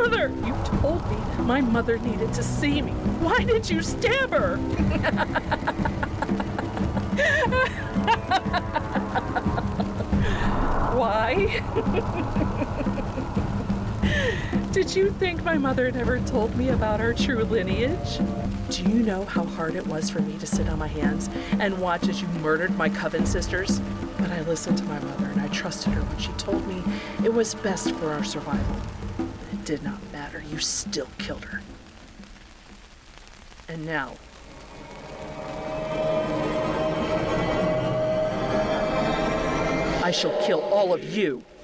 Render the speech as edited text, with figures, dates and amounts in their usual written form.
mother! You told me my mother needed to see me. Why did you stab her? Why? Did you think my mother never told me about our true lineage? Do you know how hard it was for me to sit on my hands and watch as you murdered my coven sisters? But I listened to my mother and I trusted her when she told me it was best for our survival. It did not matter. You still killed her. And now, I shall kill all of you.